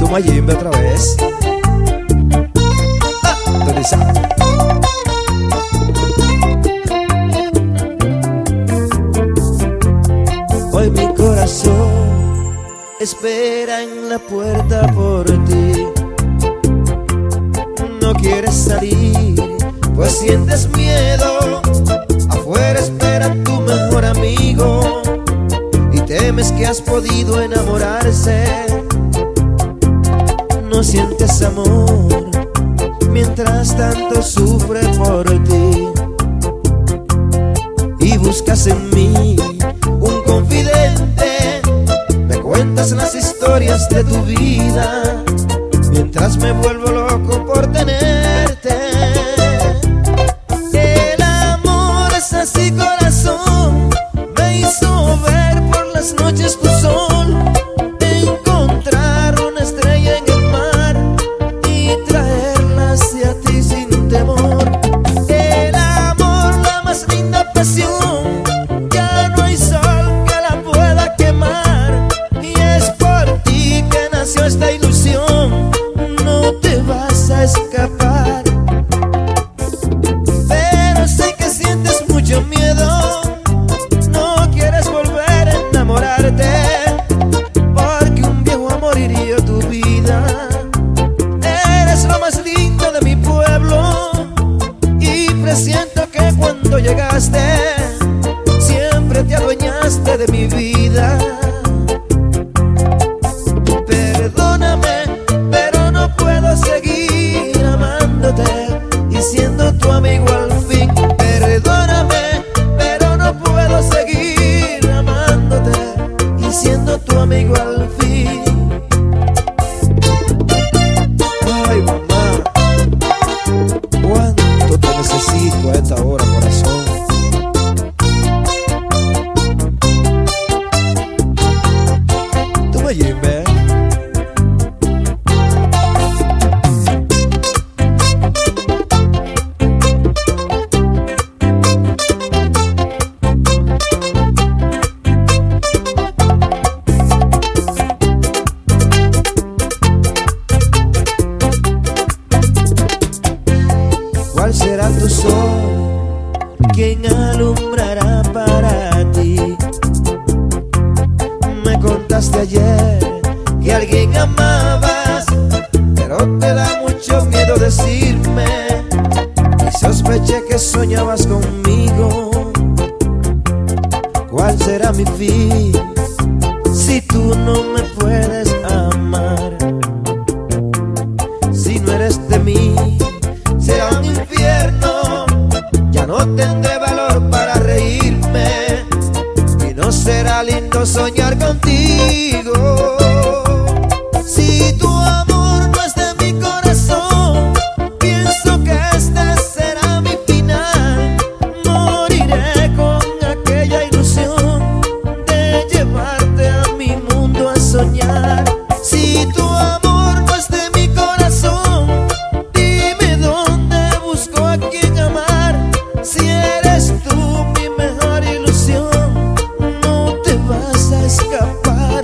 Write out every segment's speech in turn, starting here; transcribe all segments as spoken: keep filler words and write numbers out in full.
Tu Mayimbe otra vez. Ah, Teresa. Hoy mi corazón espera en la puerta por ti. No quieres salir, pues sientes miedo. Afuera espera tu mejor amigo y temes que has podido enamorarse. No sientes amor, mientras tanto sufre por ti. Y buscas en mí un confidente, me cuentas las historias de tu vida, mientras me vuelvo loco por tenerte. El amor es así, corazón, me hizo ver por las noches tu sol, encontrar una estrella en el mar y traerla hacia ti sin temor. El amor, la más linda pasión, ya no hay sol que la pueda quemar, y es por ti que nació esta ilusión. No te vas a escapar, pero sé que sientes mucho miedo. No quieres volver a enamorarte, porque un viejo amor hirió tu vida. Eres lo más lindo de mi pueblo y presiento que cuando llegaste siempre te adueñaste de mi vida. Perdóname, pero no puedo seguir amándote y siendo tu amigo al fin. Perdóname, pero no puedo seguir amándote y siendo tu amigo al fin. Ay, mamá, cuánto te necesito a esta hora, corazón. Tu Mayimbe. ¿Cuál será tu sol? ¿Quién alumbrará para ti? Me contaste ayer que a alguien amabas, pero te da mucho miedo decirme, y sospeché que soñabas conmigo. ¿Cuál será mi fin si tú no me puedes amar? Si no eres de mí, será un infierno, ya no tendré valor para reírme, y no será lindo soñar contigo. Si tu amor no es de mi corazón, pienso que este será mi final. Moriré con aquella ilusión de llevarte a mi mundo a soñar. Si tu amor no es de mi corazón, a quien amar. Si eres tú mi mejor ilusión, no te vas a escapar.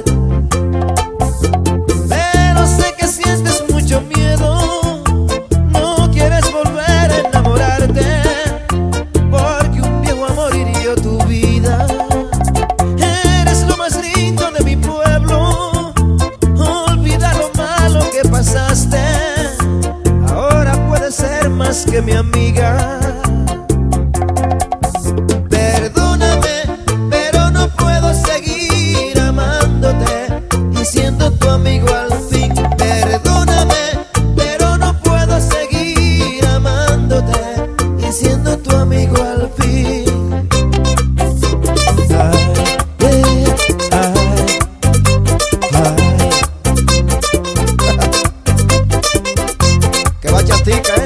Pero sé que sientes mucho miedo, no quieres volver a enamorarte, porque un viejo amor hirió tu vida. Eres lo más lindo de mi pueblo, olvida lo malo que pasaste. Ahora puedes ser más que mi amiga. Perdóname, pero no puedo seguir amándote y siendo tu amigo al fin. Perdóname, pero no puedo seguir amándote y siendo tu amigo al fin. Ay, ay, ay. Que bachatica, eh.